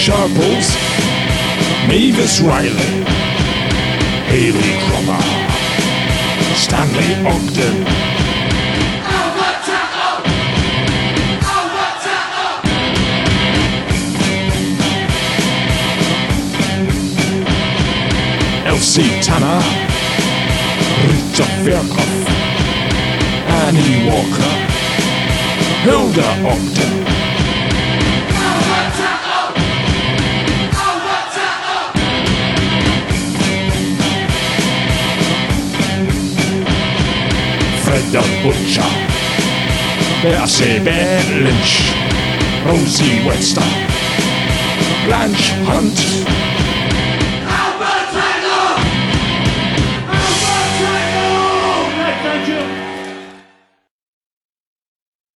Sharples, Mavis Riley, Haley Cropper, Stanley Ogden, Elsie Tanner, Rita Fairclough, Annie Walker, Hilda Ogden, Fred the Butcher, Percy Bear Lynch, Rosie Webster, Blanche Hunt,